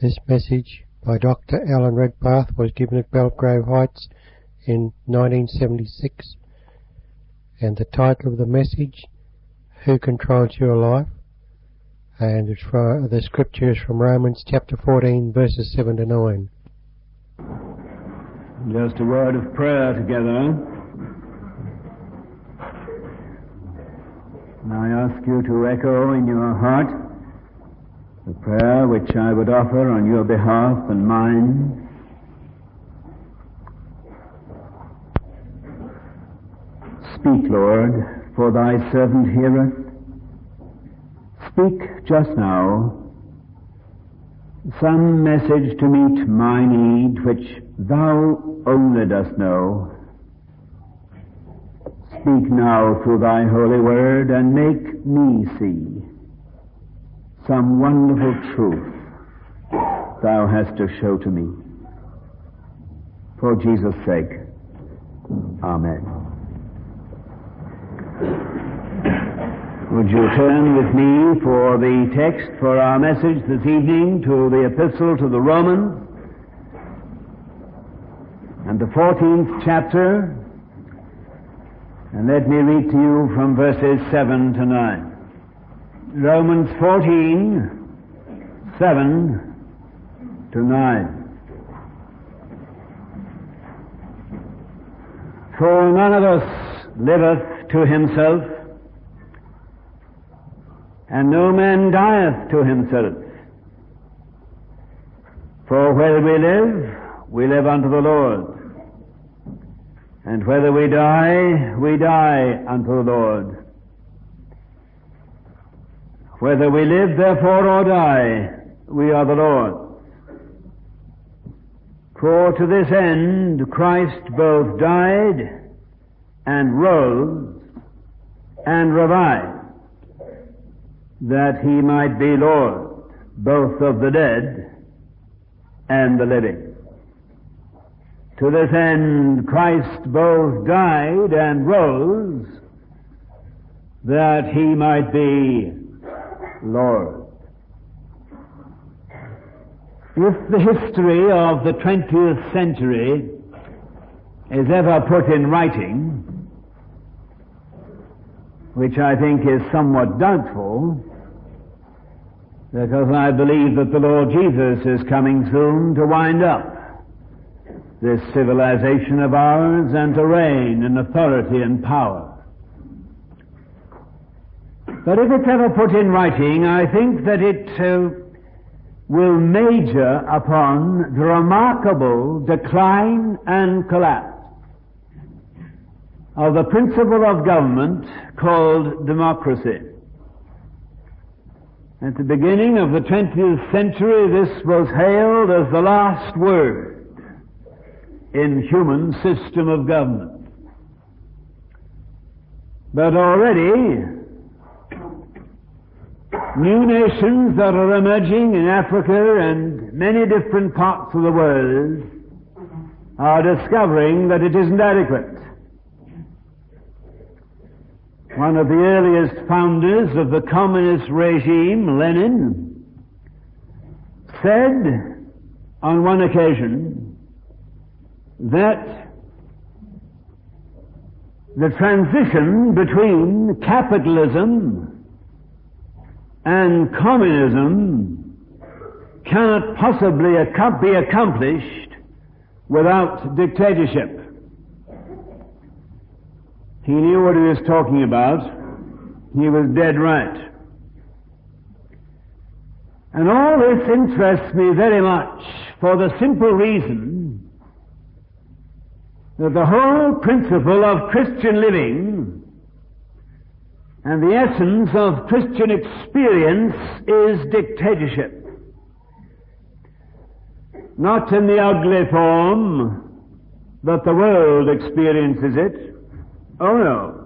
This message by Dr. Alan Redpath was given at Belgrave Heights in 1976, and the title of the message, Who Controls Your Life? And it's from, the scripture is from Romans chapter 14 verses 7 to 9. Just a word of prayer together. I ask you to echo in your heart the prayer which I would offer on your behalf and mine. Speak, Lord, for thy servant heareth. Speak just now some message to meet my need which thou only dost know. Speak now through thy holy word and make me see some wonderful truth thou hast to show to me. For Jesus' sake, Amen. Would you turn with me for the text for our message this evening to the Epistle to the Romans and the 14th chapter, and let me read to you from verses 7 to 9. Romans 14, 7 to 9. For none of us liveth to himself, and no man dieth to himself. For whether we live unto the Lord. And whether we die unto the Lord. Whether we live therefore or die, we are the Lord's. For to this end Christ both died and rose and revived, that he might be Lord both of the dead and the living. To this end Christ both died and rose, that he might be Lord. If the history of the 20th century is ever put in writing, which I think is somewhat doubtful, because I believe that the Lord Jesus is coming soon to wind up this civilization of ours and to reign in authority and power. But if it's ever put in writing, I think that it will major upon the remarkable decline and collapse of the principle of government called democracy. At the beginning of the 20th century, this was hailed as the last word in human system of government. But already, new nations that are emerging in Africa and many different parts of the world are discovering that it isn't adequate. One of the earliest founders of the communist regime, Lenin, said on one occasion that the transition between capitalism and communism cannot possibly be accomplished without dictatorship. He knew what he was talking about. He was dead right. And all this interests me very much for the simple reason that the whole principle of Christian living and the essence of Christian experience is dictatorship. Not in the ugly form that the world experiences it. Oh no.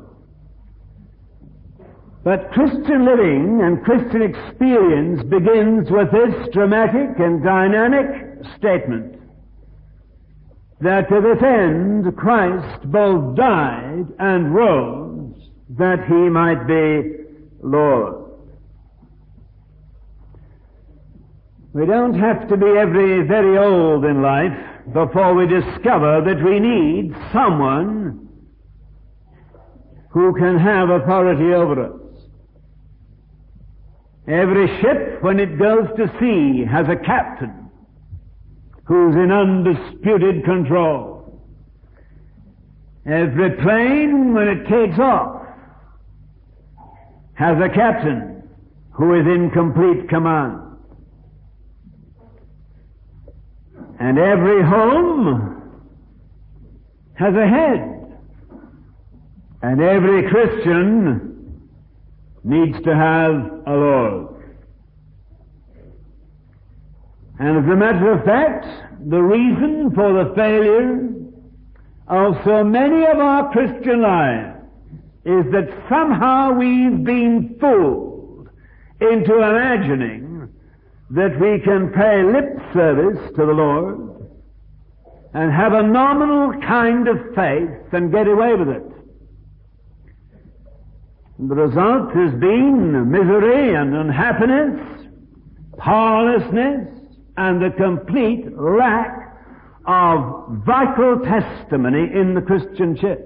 But Christian living and Christian experience begins with this dramatic and dynamic statement that to this end Christ both died and rose, that he might be Lord. We don't have to be very old in life before we discover that we need someone who can have authority over us. Every ship, when it goes to sea, has a captain who's in undisputed control. Every plane, when it takes off, has a captain who is in complete command. And every home has a head. And every Christian needs to have a Lord. And as a matter of fact, the reason for the failure of so many of our Christian lives is that somehow we've been fooled into imagining that we can pay lip service to the Lord and have a nominal kind of faith and get away with it. And the result has been misery and unhappiness, powerlessness, and the complete lack of vital testimony in the Christian church.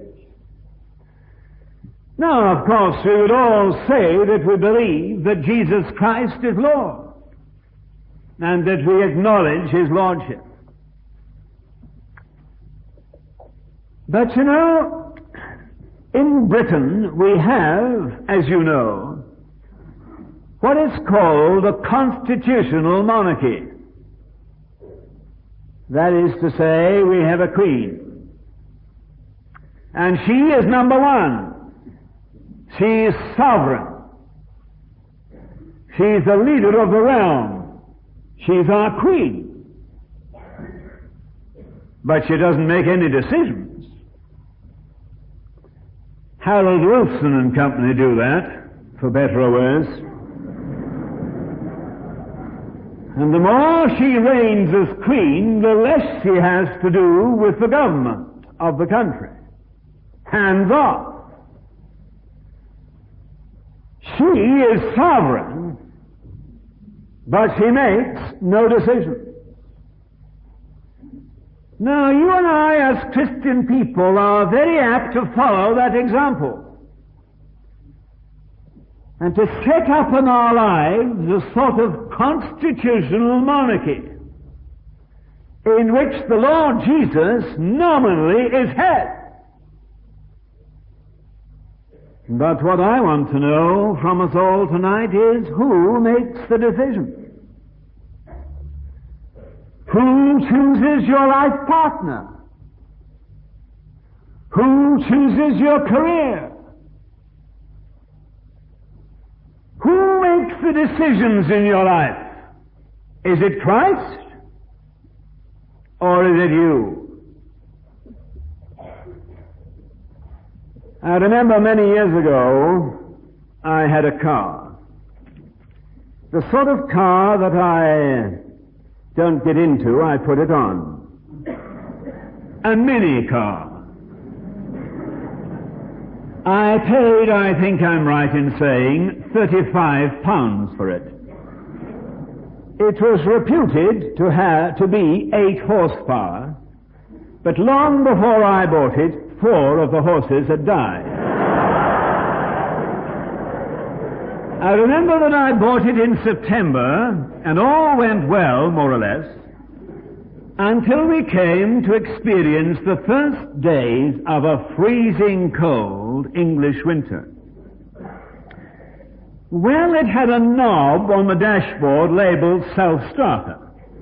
Now, of course, we would all say that we believe that Jesus Christ is Lord, and that we acknowledge His Lordship. But you know, in Britain we have, as you know, what is called a constitutional monarchy. That is to say, we have a queen. And she is number one. She is sovereign. She is the leader of the realm. She's our queen. But she doesn't make any decisions. Harold Wilson and company do that, for better or worse. And the more she reigns as queen, the less she has to do with the government of the country. Hands off. She is sovereign, but she makes no decision. Now, you and I, as Christian people, are very apt to follow that example and to set up in our lives a sort of constitutional monarchy in which the Lord Jesus nominally is head. But what I want to know from us all tonight is who makes the decision? Who chooses your life partner? Who chooses your career? Who makes the decisions in your life? Is it Christ? Or is it you? I remember many years ago, I had a car. The sort of car that I don't get into, I put it on. A mini car. I paid, I think I'm right in saying, £35 for it. It was reputed to be 8 horsepower, but long before I bought it, 4 of the horses had died. I remember that I bought it in September, and all went well, more or less, until we came to experience the first days of a freezing cold English winter. Well, it had a knob on the dashboard labeled self-starter,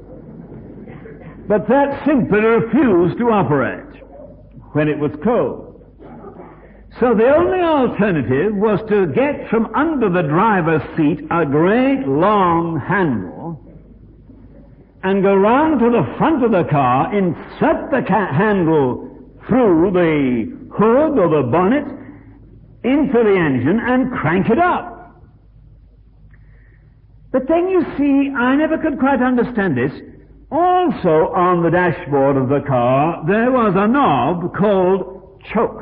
but that simply refused to operate when it was cold. So the only alternative was to get from under the driver's seat a great long handle and go round to the front of the car, insert the handle through the hood or the bonnet into the engine and crank it up. But then you see, I never could quite understand this. Also on the dashboard of the car, there was a knob called choke.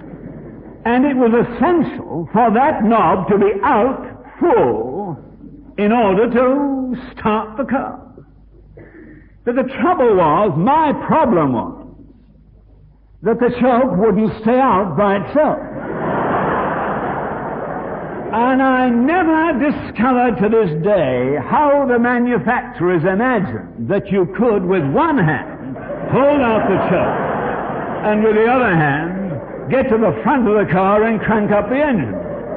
And it was essential for that knob to be out full in order to start the car. But the trouble was, my problem was, that the choke wouldn't stay out by itself. And I never discovered to this day how the manufacturers imagined that you could, with one hand, hold out the choke, and with the other hand, get to the front of the car and crank up the engine.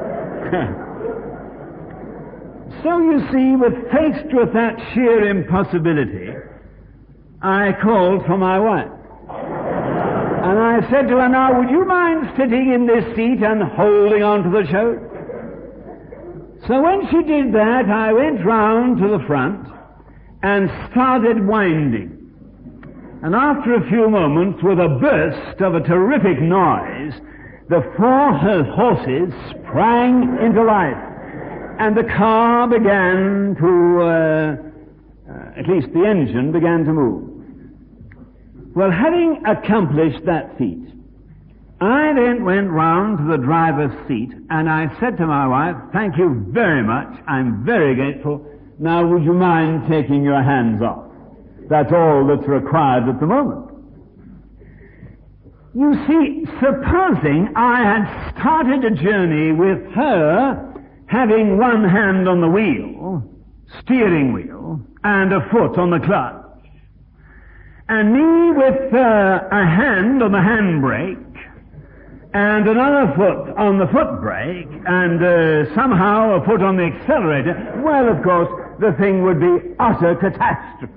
So you see, faced with that sheer impossibility, I called for my wife. And I said to her, now, would you mind sitting in this seat and holding on to the choke? So when she did that, I went round to the front and started winding. And after a few moments, with a burst of a terrific noise, the 4 horses sprang into life. And the car began to, at least the engine began to move. Well, having accomplished that feat, I then went round to the driver's seat and I said to my wife, thank you very much, I'm very grateful. Now would you mind taking your hands off? That's all that's required at the moment. You see, supposing I had started a journey with her having one hand on the wheel, steering wheel, and a foot on the clutch, and me with a hand on the handbrake, and another foot on the foot brake, and somehow a foot on the accelerator, well, of course, the thing would be utter catastrophe.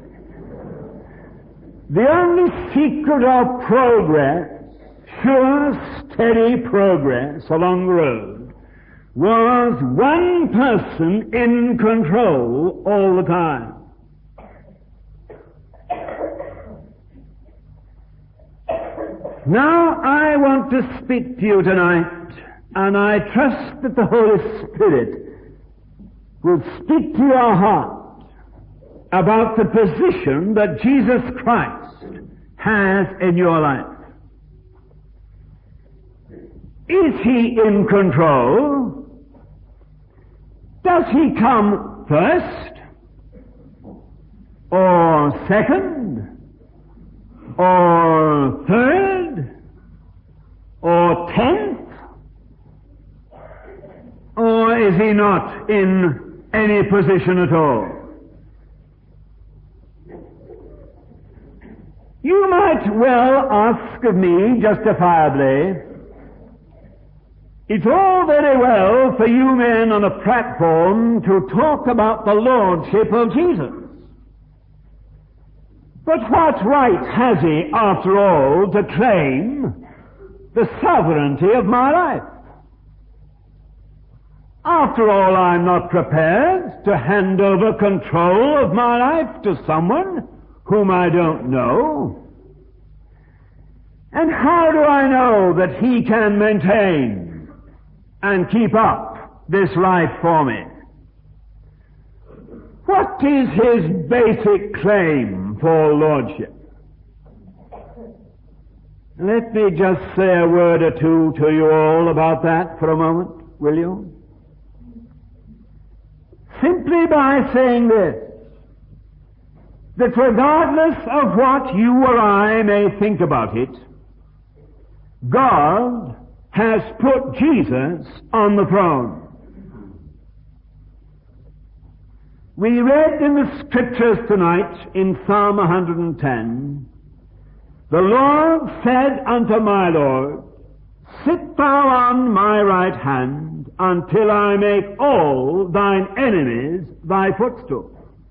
The only secret of progress, sure, steady progress along the road, was one person in control all the time. Now I want to speak to you tonight, and I trust that the Holy Spirit will speak to your heart about the position that Jesus Christ has in your life. Is He in control? Does He come first? Or second? Or third? Or 10th? Or is He not in any position at all? You might well ask of me, justifiably, it's all very well for you men on a platform to talk about the Lordship of Jesus. But what right has He, after all, to claim the sovereignty of my life? After all, I'm not prepared to hand over control of my life to someone whom I don't know. And how do I know that He can maintain and keep up this life for me? What is His basic claim for lordship? Let me just say a word or two to you all about that for a moment, will you? Simply by saying this, that regardless of what you or I may think about it, God has put Jesus on the throne. We read in the Scriptures tonight in Psalm 110, the Lord said unto my Lord, sit thou on my right hand until I make all thine enemies thy footstool.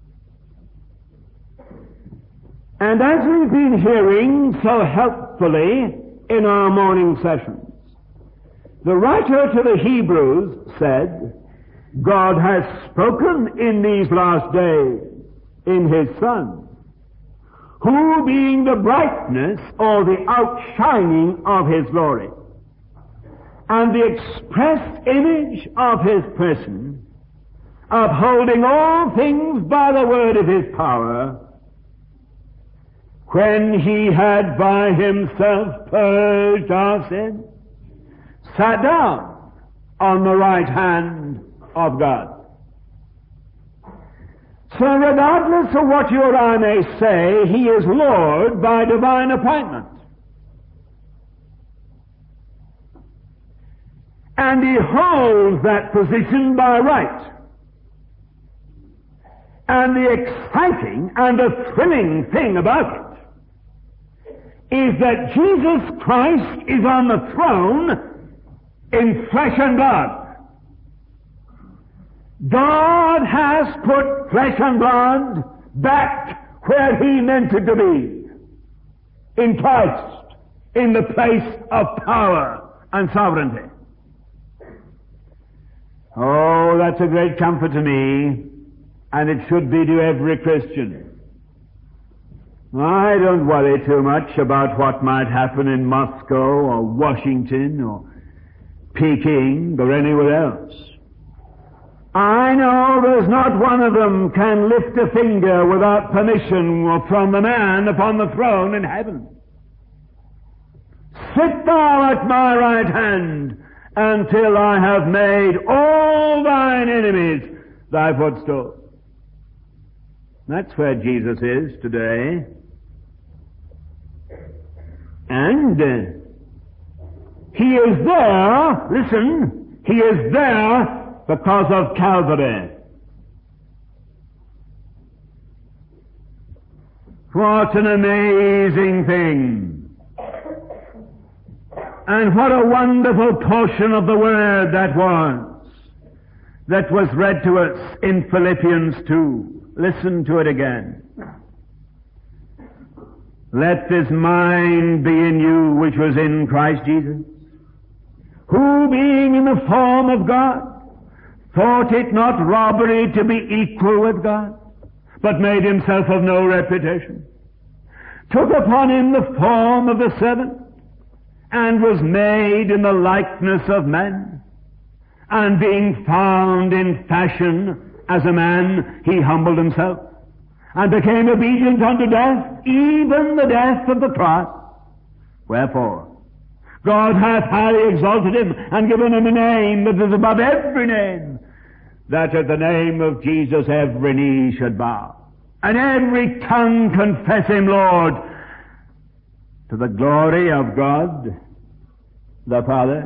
And as we've been hearing so helpfully in our morning sessions, the writer to the Hebrews said, God has spoken in these last days in His Son, who being the brightness or the outshining of His glory, and the express image of His person, upholding all things by the word of His power, when He had by Himself purged our sins, sat down on the right hand of God. So regardless of what you or I may say, He is Lord by divine appointment. And He holds that position by right. And the exciting and the thrilling thing about it is that Jesus Christ is on the throne in flesh and blood. God has put flesh and blood back where He meant it to be, in Christ, in the place of power and sovereignty. Oh, that's a great comfort to me, and it should be to every Christian. I don't worry too much about what might happen in Moscow or Washington or Peking or anywhere else. I know there's not one of them can lift a finger without permission from the man upon the throne in heaven. Sit thou at my right hand until I have made all thine enemies thy footstool. That's where Jesus is today. And He is there, listen, He is there because of Calvary. What an amazing thing. And what a wonderful portion of the Word that was read to us in Philippians 2. Listen to it again. Let this mind be in you which was in Christ Jesus, who being in the form of God, thought it not robbery to be equal with God, but made himself of no reputation, took upon him the form of a servant, and was made in the likeness of men, and being found in fashion as a man, he humbled himself, and became obedient unto death, even the death of the cross. Wherefore, God hath highly exalted him, and given him a name that is above every name, that at the name of Jesus every knee should bow, and every tongue confess him Lord, to the glory of God the Father.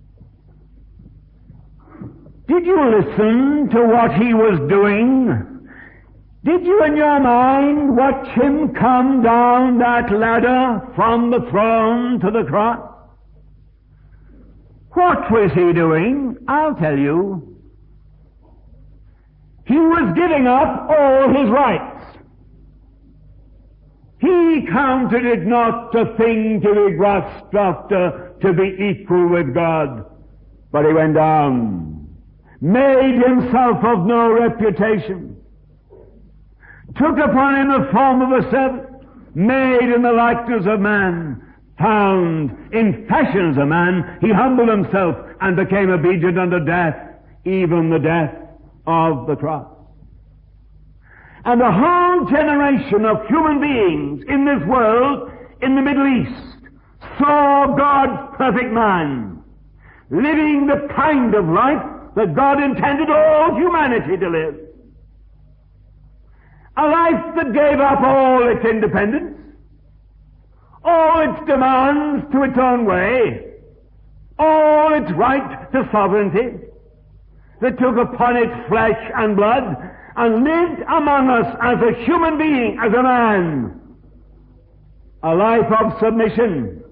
Did you listen to what he was doing? Did you in your mind watch him come down that ladder from the throne to the cross? What was he doing? I'll tell you. He was giving up all his rights. He counted it not a thing to be grasped after, to be equal with God. But he went down, made himself of no reputation, took upon him the form of a servant, made in the likeness of man, found in fashion as a man, he humbled himself and became obedient unto death, even the death of the cross. And the whole generation of human beings in this world, in the Middle East, saw God's perfect man, living the kind of life that God intended all humanity to live. A life that gave up all its independence, all its demands to its own way, all its right to sovereignty, that took upon it flesh and blood, and lived among us as a human being, as a man, a life of submission.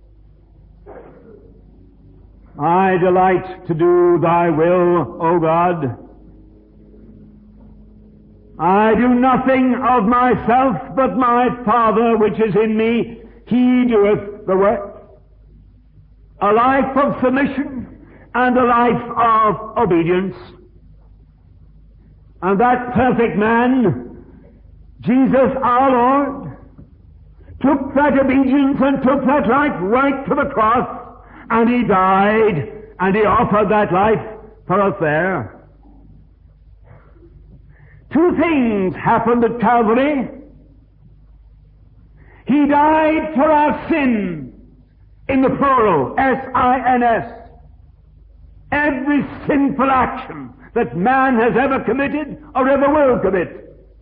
I delight to do thy will, O God. I do nothing of myself, but my Father which is in me, he doeth the work. A life of submission and a life of obedience. And that perfect man, Jesus our Lord, took that obedience and took that life right to the cross, and he died, and he offered that life for us there. Two things happened at Calvary. He died for our sin, in the plural, S-I-N-S. Every sinful action that man has ever committed or ever will commit,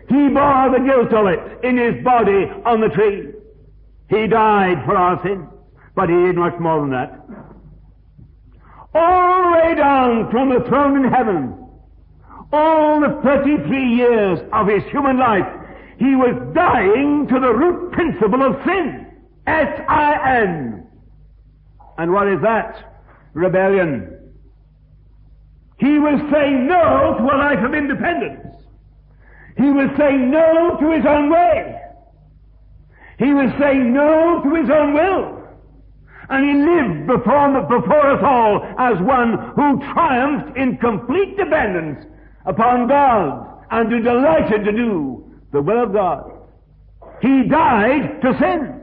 He bore the guilt of it in his body on the tree. He died for our sins, but he did much more than that. All the way down from the throne in heaven, all the 33 years of his human life, he was dying to the root principle of sin. S-I-N. And what is that? Rebellion. He was saying no to a life of independence. He was saying no to his own way. He was saying no to his own will. And he lived before us all as one who triumphed in complete dependence upon God and who delighted to do the will of God. He died to sin.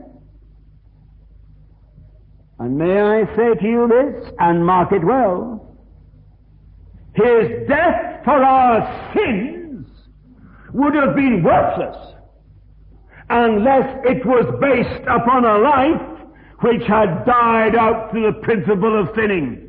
And may I say to you this, and mark it well, his death for our sins would have been worthless unless it was based upon a life which had died out to the principle of sinning.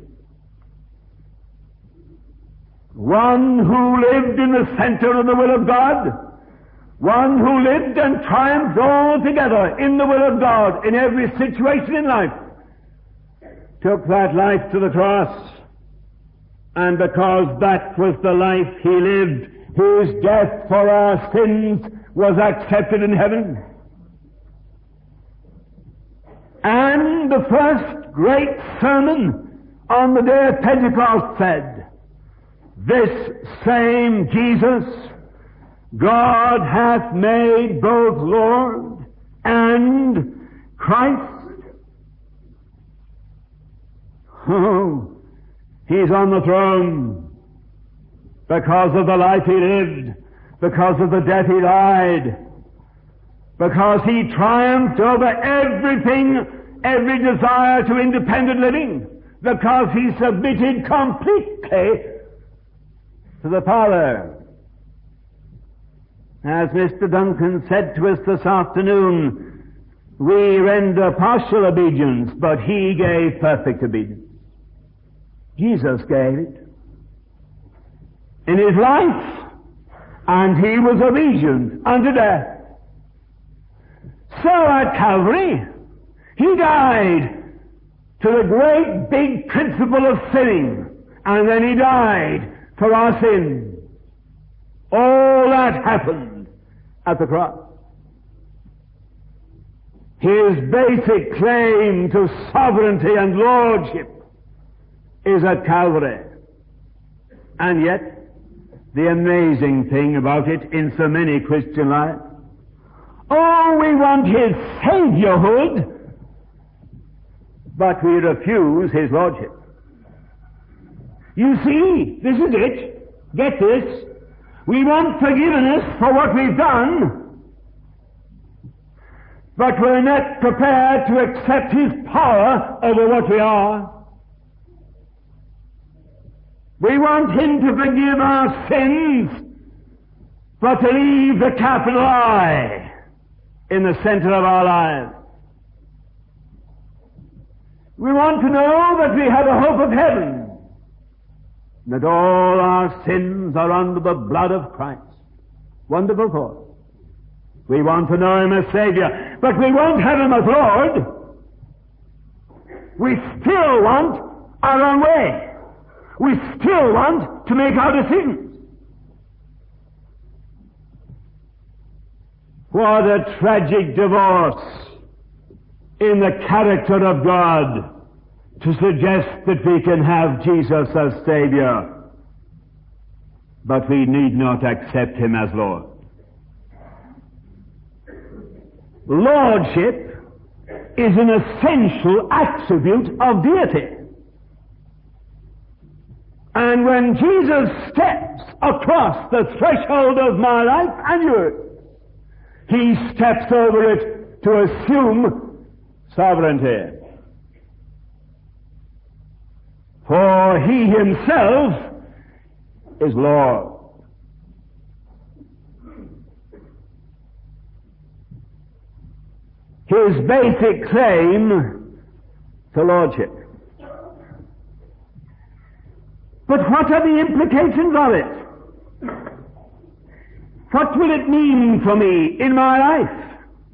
One who lived in the center of the will of God, one who lived and triumphed altogether in the will of God in every situation in life, took that life to the cross, and because that was the life he lived, his death for our sins was accepted in heaven. And the first great sermon on the day of Pentecost said, "This same Jesus God hath made both Lord and Christ." Oh, he's on the throne because of the life he lived, because of the death he died, because he triumphed over everything, every desire to independent living, because he submitted completely to the Father. As Mr. Duncan said to us this afternoon, we render partial obedience, but he gave perfect obedience. Jesus gave it in his life, and he was obedient unto death. So at Calvary, he died to the great big principle of sinning, and then he died for our sins. All that happened at the cross. His basic claim to sovereignty and lordship is at Calvary. And yet, the amazing thing about it in so many Christian lives, oh, we want his saviourhood, but we refuse his lordship. You see, this is it. Get this. We want forgiveness for what we've done, but we're not prepared to accept his power over what we are. We want him to forgive our sins, but to leave the capital I in the center of our lives. We want to know that we have a hope of heaven, that all our sins are under the blood of Christ. Wonderful thought. We want to know him as Savior, but we won't have him as Lord. We still want our own way. We still want to make our decisions. What a tragic divorce in the character of God to suggest that we can have Jesus as Savior, but we need not accept him as Lord. Lordship is an essential attribute of deity. And when Jesus steps across the threshold of my life and yours, he steps over it to assume sovereignty. For he himself is Lord. His basic claim to lordship. But what are the implications of it? What will it mean for me in my life?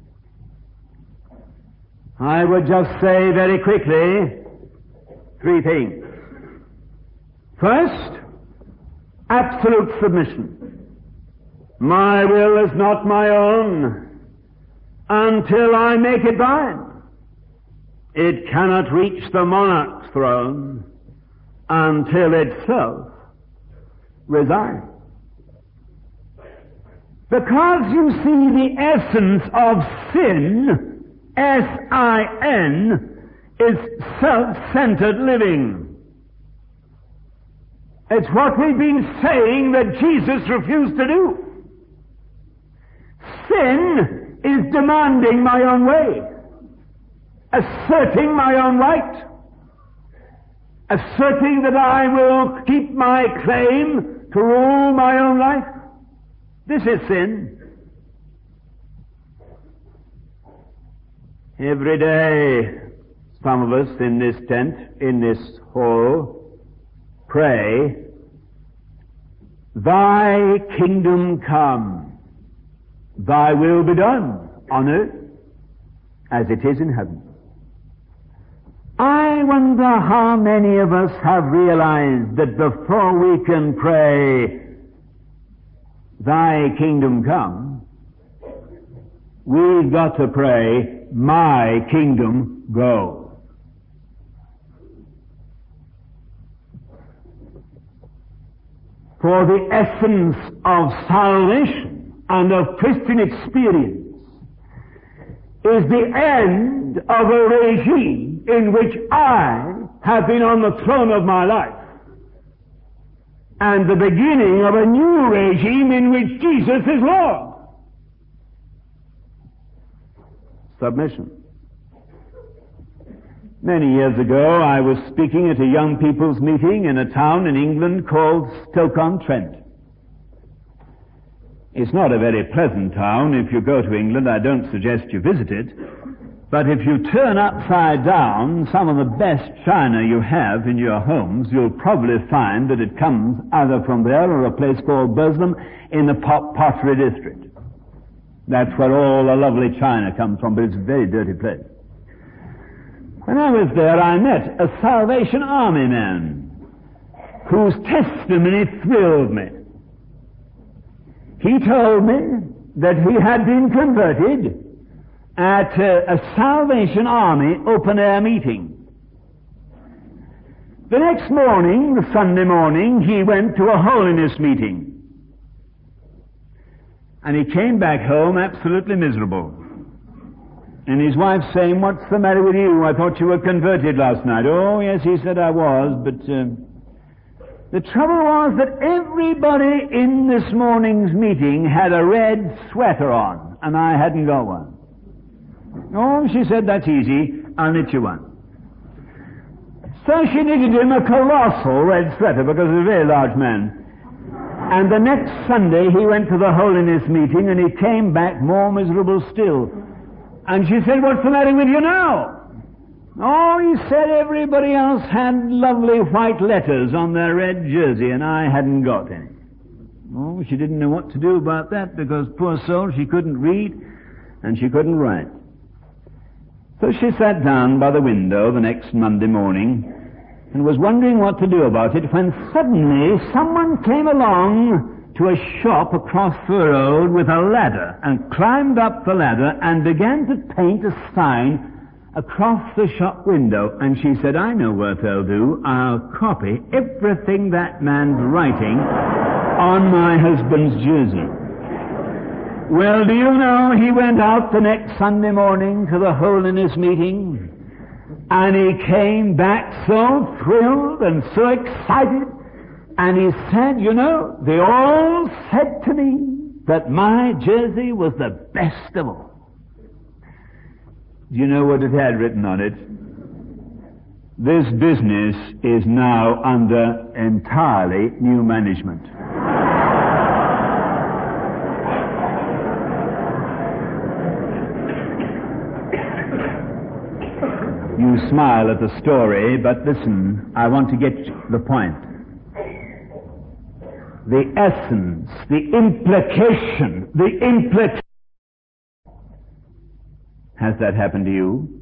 I would just say very quickly 3 things. First, absolute submission. My will is not my own until I make it thine. It cannot reach the monarch's throne until itself resigns. Because you see, the essence of sin, S-I-N, is self-centered living. It's what we've been saying that Jesus refused to do. Sin is demanding my own way, asserting my own right, asserting that I will keep my claim to rule my own life. This is sin. Every day, some of us in this tent, in this hall, pray, Thy kingdom come, Thy will be done on earth as it is in heaven. I wonder how many of us have realized that before we can pray, Thy kingdom come, we've got to pray, My kingdom go. For the essence of salvation and of Christian experience is the end of a regime in which I have been on the throne of my life, and the beginning of a new regime in which Jesus is Lord. Submission. Many years ago, I was speaking at a young people's meeting in a town in England called Stoke-on-Trent. It's not a very pleasant town. If you go to England, I don't suggest you visit it. But if you turn upside down some of the best china you have in your homes, you'll probably find that it comes either from there or a place called Burslem in the Pottery District. That's where all the lovely china comes from, but it's a very dirty place. When I was there, I met a Salvation Army man whose testimony thrilled me. He told me that he had been converted at a Salvation Army open-air meeting. The next morning, the Sunday morning, he went to a holiness meeting. And he came back home absolutely miserable. And his wife saying, "What's the matter with you? I thought you were converted last night." "Oh, yes," he said, "I was, but the trouble was that everybody in this morning's meeting had a red sweater on, and I hadn't got one." "Oh," she said, "that's easy. I'll knit you one." So she knitted him a colossal red sweater, because he was a very large man. And the next Sunday he went to the holiness meeting, and he came back more miserable still. And she said, "What's the matter with you now?" "Oh," he said, "everybody else had lovely white letters on their red jersey, and I hadn't got any." Oh, she didn't know what to do about that, because, poor soul, she couldn't read and she couldn't write. So she sat down by the window the next Monday morning and was wondering what to do about it, when suddenly someone came along to a shop across the road with a ladder and climbed up the ladder and began to paint a sign across the shop window. And she said, "I know what I'll do. I'll copy everything that man's writing on my husband's jersey." Well, do you know, he went out the next Sunday morning to the holiness meeting, and he came back so thrilled and so excited, and he said, "You know, they all said to me that my jersey was the best of all." Do you know what it had written on it? "This business is now under entirely new management." You smile at the story, but listen, I want to get the point. the essence, the implication, Has that happened to you?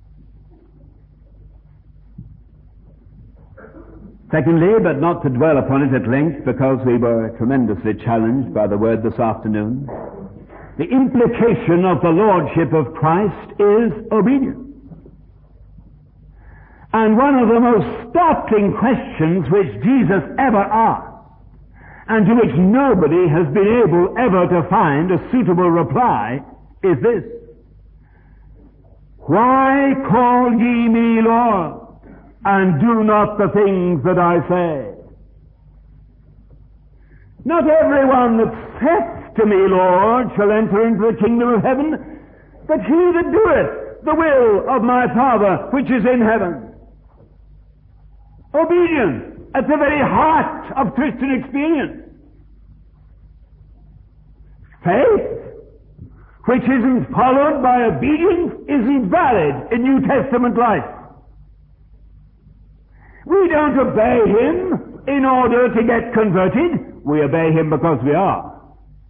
Secondly, but not to dwell upon it at length because we were tremendously challenged by the word this afternoon, the implication of the Lordship of Christ is obedience. And one of the most startling questions which Jesus ever asked, and to which nobody has been able ever to find a suitable reply, is this: Why call ye me Lord, and do not the things that I say? Not everyone that saith to me, Lord, shall enter into the kingdom of heaven, but he that doeth the will of my Father which is in heaven. Obedience at the very heart of Christian experience. Faith, which isn't followed by obedience, isn't valid in New Testament life. We don't obey Him in order to get converted. We obey Him because we are.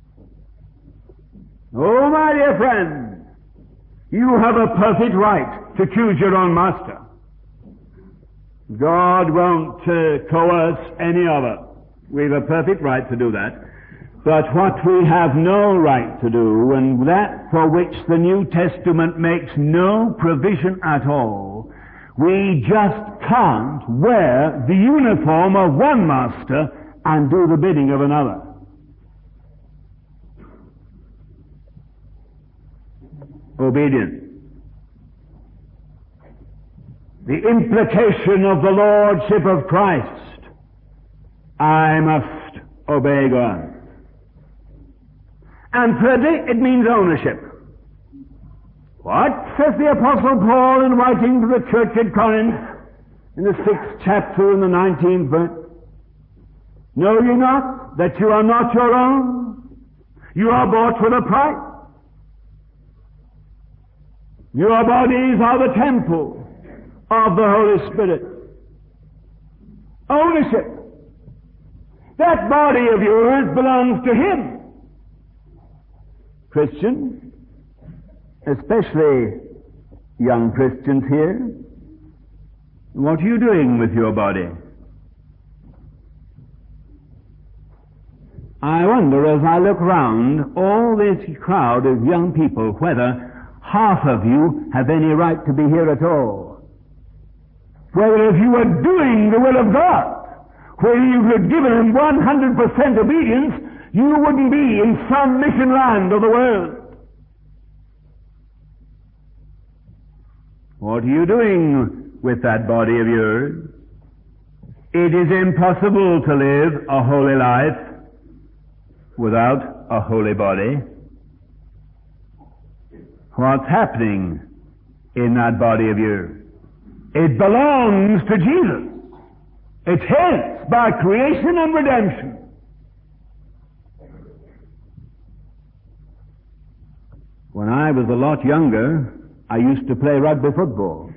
Oh, my dear friend, you have a perfect right to choose your own master. God won't coerce any of us. We have a perfect right to do that. But what we have no right to do, and that for which the New Testament makes no provision at all, we just can't wear the uniform of one master and do the bidding of another. Obedience. The implication of the Lordship of Christ. I must obey God. And thirdly, it means ownership. What says the Apostle Paul in writing to the church at Corinth in the 6th chapter and the 19th verse? Know ye not that you are not your own? You are bought with a price. Your bodies are the temple of the Holy Spirit. Ownership. That body of yours belongs to Him. Christian, especially young Christians here, what are you doing with your body? I wonder, as I look round all this crowd of young people, whether half of you have any right to be here at all. Whether if you were doing the will of God, whether you had given Him 100% obedience, you wouldn't be in some mission land of the world. What are you doing with that body of yours? It is impossible to live a holy life without a holy body. What's happening in that body of yours? It belongs to Jesus. It's His by creation and redemption. When I was a lot younger, I used to play rugby football.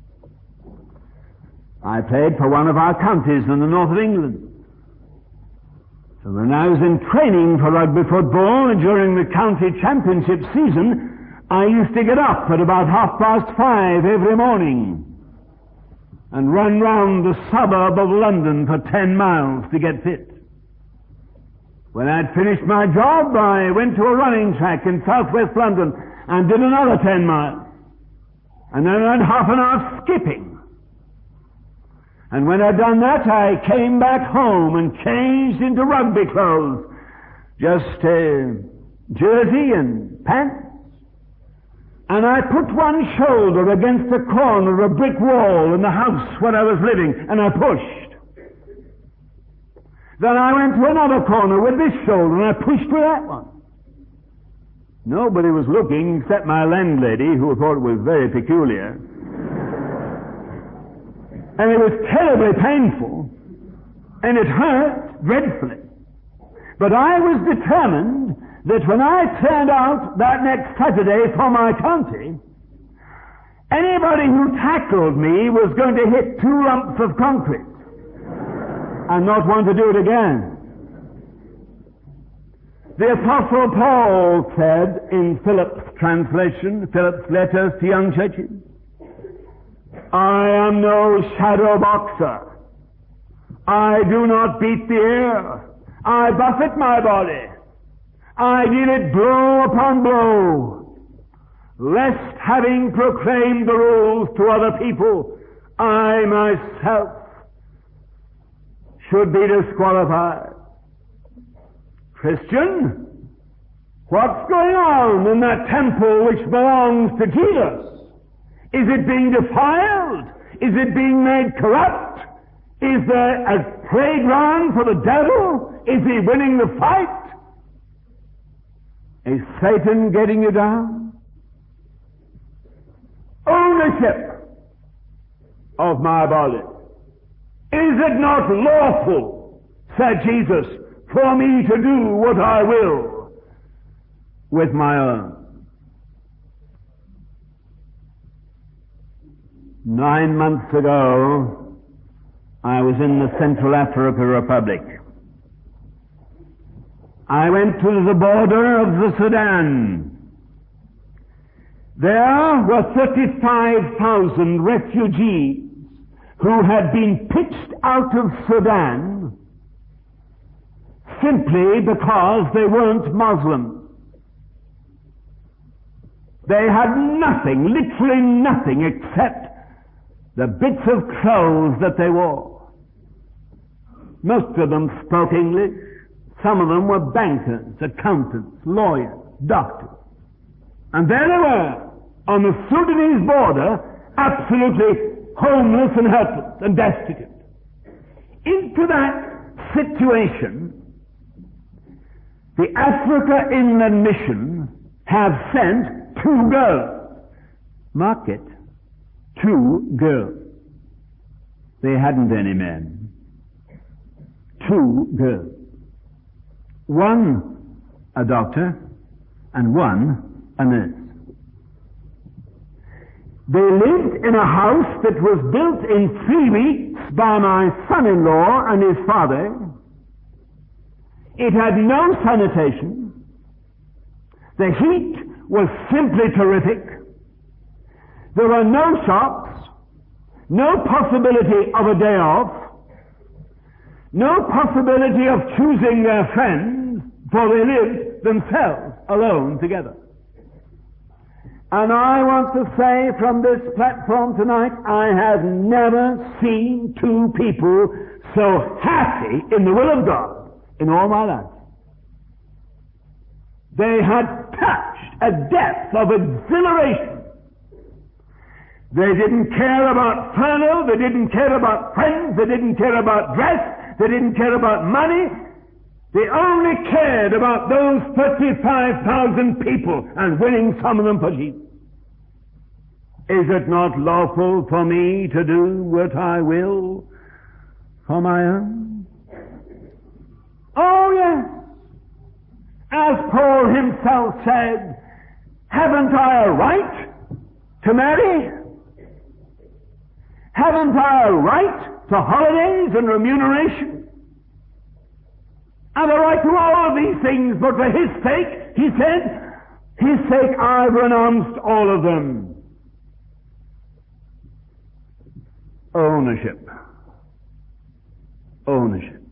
I played for one of our counties in the north of England. So when I was in training for rugby football during the county championship season, I used to get up at about 5:30 every morning and run round the suburb of London for 10 miles to get fit. When I'd finished my job, I went to a running track in southwest London and did another 10 miles. And then I had half an hour skipping. And when I'd done that, I came back home and changed into rugby clothes. Just a jersey and pants. And I put one shoulder against the corner of a brick wall in the house where I was living, and I pushed. Then I went to another corner with this shoulder, and I pushed with that one. Nobody was looking except my landlady, who thought it was very peculiar. And it was terribly painful, and it hurt dreadfully. But I was determined that when I turned out that next Saturday for my county, anybody who tackled me was going to hit 2 lumps of concrete and not want to do it again. The Apostle Paul said in Philip's translation, Philip's letters to young churches, I am no shadow boxer. I do not beat the air. I buffet my body. I deal it blow upon blow, lest having proclaimed the rules to other people, I myself should be disqualified. Christian, what's going on in that temple which belongs to Jesus? Is it being defiled? Is it being made corrupt? Is there a playground for the devil? Is he winning the fight? Is Satan getting you down? Ownership of my body. Is it not lawful, said Jesus, for me to do what I will with my own? 9 months ago, I was in the Central African Republic. I went to the border of the Sudan. There were 35,000 refugees who had been pitched out of Sudan simply because they weren't Muslim. They had nothing, literally nothing, except the bits of clothes that they wore. Most of them spoke English. Some of them were bankers, accountants, lawyers, doctors. And there they were, on the Sudanese border, absolutely homeless and helpless and destitute. Into that situation, the Africa Inland Mission have sent 2 girls. Mark it, 2 girls. They hadn't any men. 2 girls. One a doctor and one a nurse. They lived in a house that was built in 3 weeks by my son-in-law and his father. It had no sanitation. The heat was simply terrific. There were no shops, no possibility of a day off, no possibility of choosing their friends, for they lived themselves alone together. And I want to say from this platform tonight, I have never seen 2 people so happy in the will of God in all my life. They had touched a depth of exhilaration. They didn't care about furlough, they didn't care about friends, they didn't care about dress, they didn't care about money. They only cared about those 35,000 people and winning some of them for Jesus. Is it not lawful for me to do what I will for my own? Oh, yes. As Paul himself said, haven't I a right to marry? Haven't I a right to holidays and remuneration? I've a right to all of these things, but for his sake, he said, his sake I've renounced all of them. Ownership. Ownership.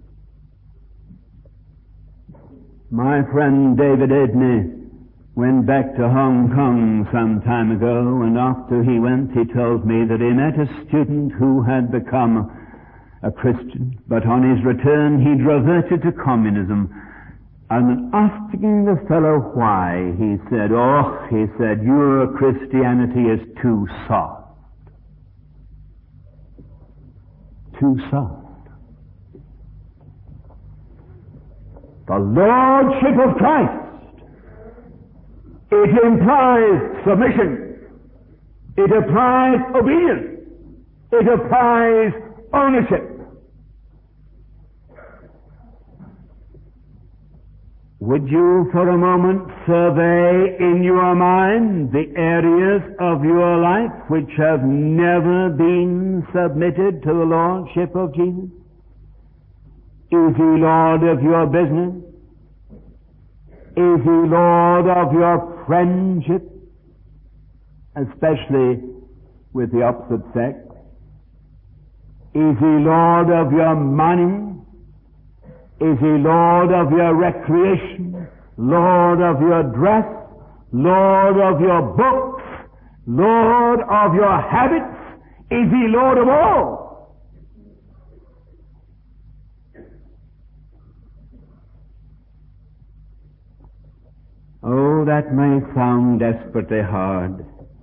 My friend David Edney went back to Hong Kong some time ago, and after he went, he told me that he met a student who had become a Christian, but on his return he'd reverted to communism. And asking the fellow why, he said, your Christianity is too soft. Too soft. The Lordship of Christ, it implies submission. It implies obedience. It implies ownership. Would you for a moment survey in your mind the areas of your life which have never been submitted to the Lordship of Jesus? Is He Lord of your business? Is He Lord of your friendship, especially with the opposite sex? Is He Lord of your money? Is He Lord of your recreation? Lord of your dress? Lord of your books? Lord of your habits? Is He Lord of all? Oh, that may sound desperately hard.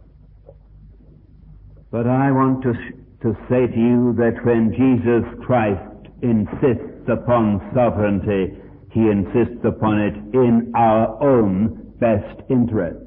But I want to say to you that when Jesus Christ insists upon sovereignty, He insists upon it in our own best interest.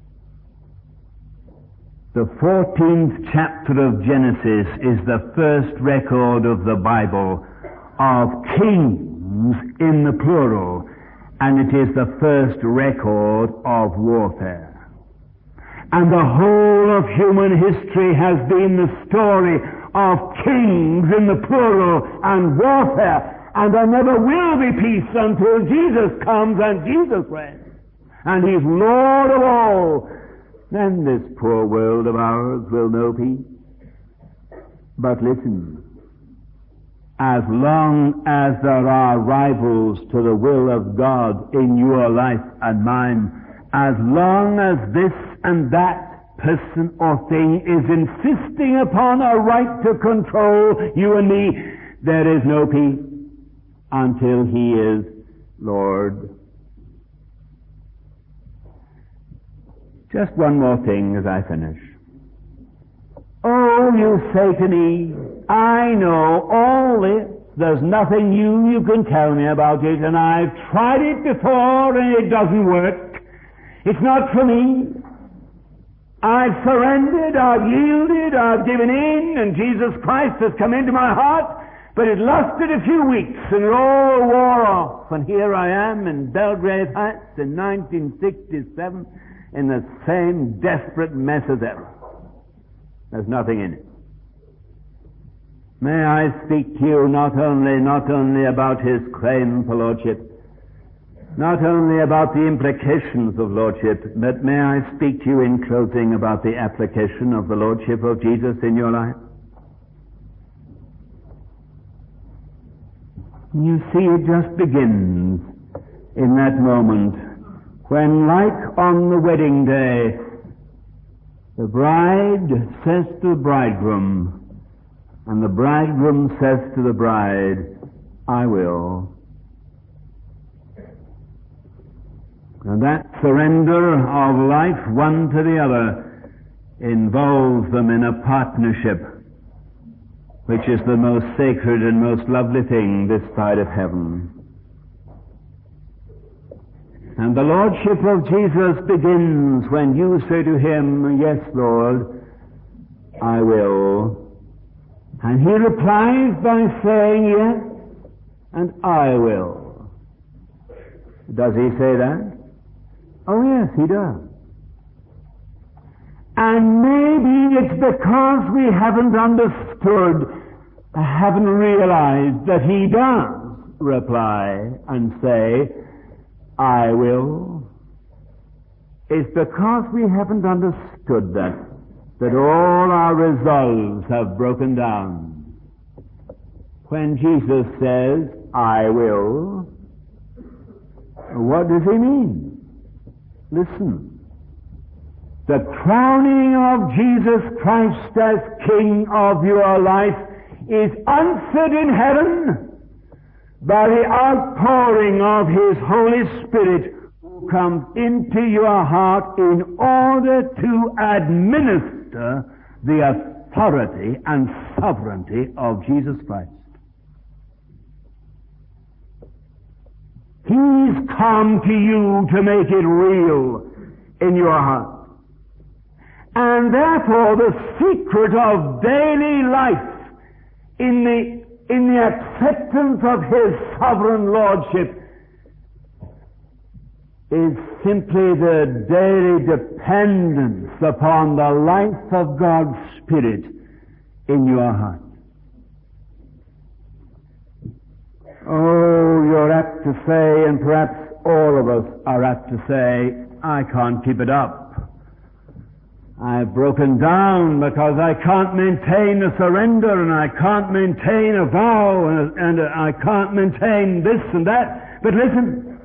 The 14th chapter of Genesis is the first record of the Bible of kings in the plural, and it is the first record of warfare. And the whole of human history has been the story of kings in the plural and warfare. And there never will be peace until Jesus comes and Jesus reigns. And He's Lord of all. Then this poor world of ours will know peace. But listen, as long as there are rivals to the will of God in your life and mine, as long as this and that person or thing is insisting upon a right to control you and me, there is no peace until He is Lord. Just one more thing as I finish. Oh, you say to me, I know all this. There's nothing new you can tell me about it, and I've tried it before and it doesn't work. It's not for me. I've surrendered, I've yielded, I've given in, and Jesus Christ has come into my heart, but it lasted a few weeks and it all wore off. And here I am in Belgrave Heights in 1967 in the same desperate mess as ever. There's nothing in it. May I speak to you not only about His claim for Lordship, not only about the implications of Lordship, but may I speak to you in closing about the application of the Lordship of Jesus in your life? You see, it just begins in that moment when, like on the wedding day, the bride says to the bridegroom, and the bridegroom says to the bride, I will. And that surrender of life one to the other involves them in a partnership which is the most sacred and most lovely thing this side of heaven. And the Lordship of Jesus begins when you say to Him, yes, Lord, I will. And He replies by saying yes, and I will. Does He say that? Oh yes, He does. And maybe it's because we haven't understood, haven't realized that He does reply and say, I will. It's because we haven't understood that all our resolves have broken down. When Jesus says, I will, what does He mean? Listen. The crowning of Jesus Christ as King of your life is answered in heaven by the outpouring of His Holy Spirit, who comes into your heart in order to administer the authority and sovereignty of Jesus Christ. He's come to you to make it real in your heart. And therefore the secret of daily life in the acceptance of His sovereign Lordship is simply the daily dependence upon the life of God's Spirit in your heart. Oh, you're apt to say, and perhaps all of us are apt to say, I can't keep it up. I've broken down because I can't maintain a surrender, and I can't maintain a vow, and I can't maintain this and that. But listen,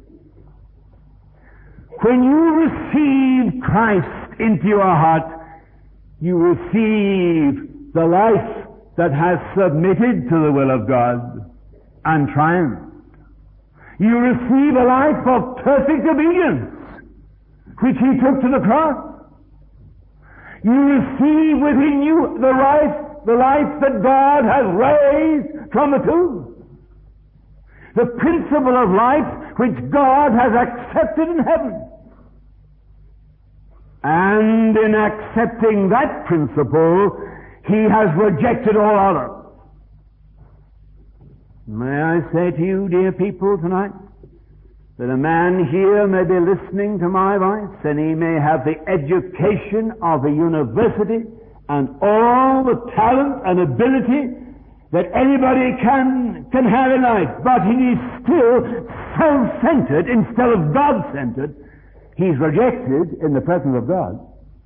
when you receive Christ into your heart, you receive the life that has submitted to the will of God and triumphed. You receive a life of perfect obedience, which He took to the cross. You receive within you the life that God has raised from the tomb. The principle of life which God has accepted in heaven. And in accepting that principle, He has rejected all others. May I say to you, dear people, tonight, that a man here may be listening to my voice, and he may have the education of a university and all the talent and ability that anybody can have in life, but he is still self-centered instead of God-centered. He's rejected in the presence of God.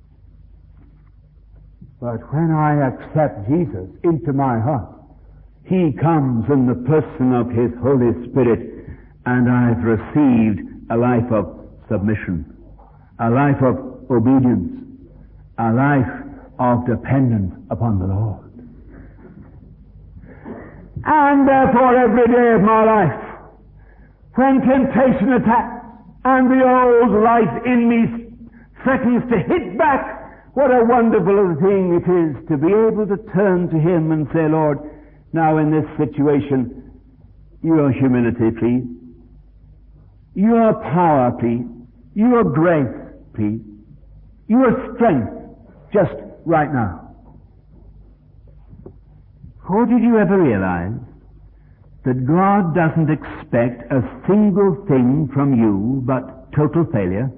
But when I accept Jesus into my heart, He comes in the person of His Holy Spirit, and I've received a life of submission, a life of obedience, a life of dependence upon the Lord. And therefore every day of my life, when temptation attacks and the old life in me threatens to hit back, what a wonderful thing it is to be able to turn to Him and say, Lord, now in this situation, your humility, please. Your power, please. Your grace, please. Your strength, just right now. Or did you ever realize that God doesn't expect a single thing from you but total failure?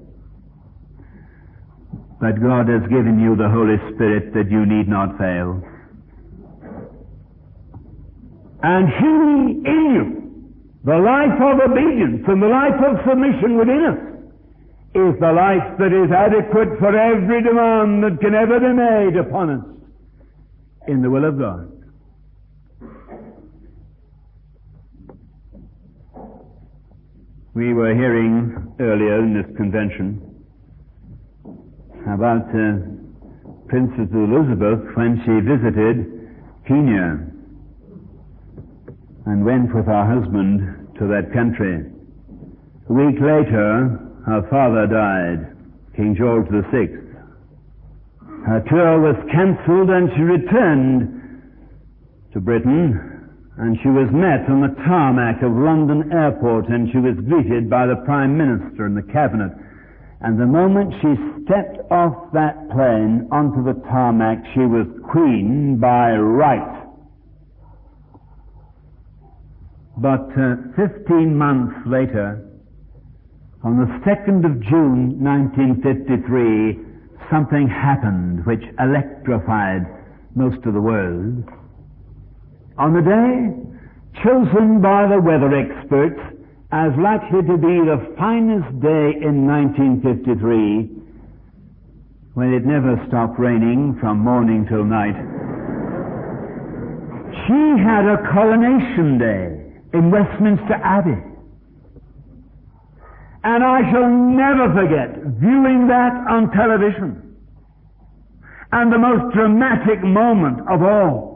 But God has given you the Holy Spirit that you need not fail. And He in you, the life of obedience and the life of submission within us, is the life that is adequate for every demand that can ever be made upon us in the will of God. We were hearing earlier in this convention about Princess Elizabeth when she visited Kenya and went with her husband to that country. A week later, her father died, King George VI. Her tour was cancelled and she returned to Britain, and she was met on the tarmac of London Airport, and she was greeted by the Prime Minister and the Cabinet. And the moment she stepped off that plane onto the tarmac, she was Queen by right. But 15 months later, on the 2nd of June 1953, something happened which electrified most of the world. On the day chosen by the weather experts as likely to be the finest day in 1953, when it never stopped raining from morning till night, she had a coronation day in Westminster Abbey. And I shall never forget viewing that on television. And the most dramatic moment of all,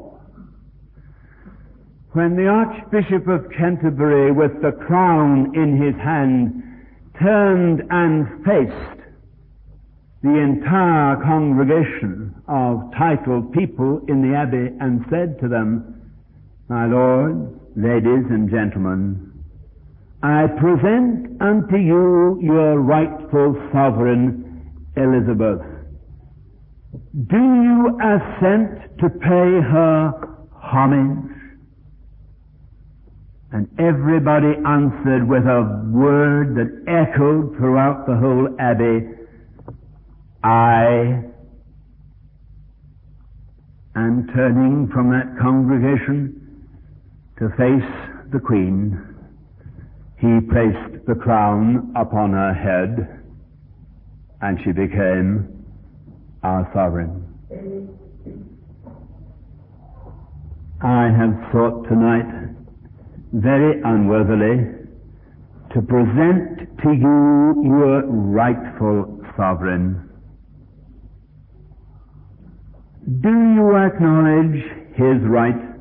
when the Archbishop of Canterbury, with the crown in his hand, turned and faced the entire congregation of titled people in the Abbey and said to them, "My lords, ladies and gentlemen, I present unto you your rightful sovereign, Elizabeth. Do you assent to pay her homage?" And everybody answered with a word that echoed throughout the whole Abbey, "Aye." And turning from that congregation to face the Queen, He placed the crown upon her head, and she became our sovereign. I have thought tonight, very unworthily, to present to you your rightful sovereign. Do you acknowledge his right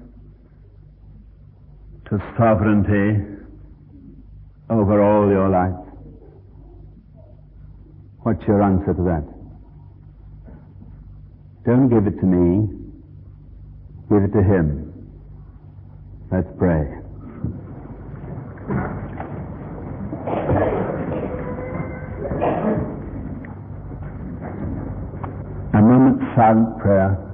to sovereignty over all your life? What's your answer to that? Don't give it to me. Give it to him. Let's pray. A moment's silent prayer.